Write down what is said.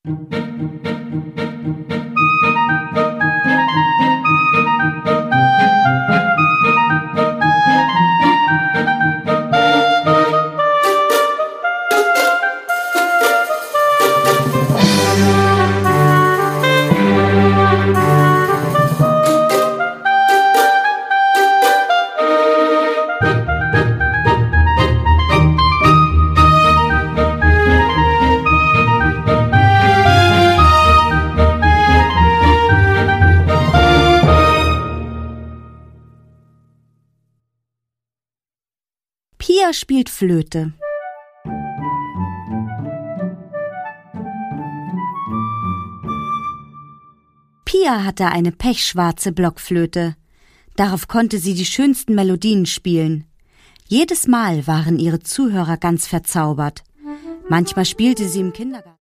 Pia spielt Flöte. Pia hatte eine pechschwarze Blockflöte. Darauf konnte sie die schönsten Melodien spielen. Jedes Mal waren ihre Zuhörer ganz verzaubert. Manchmal spielte sie im Kindergarten.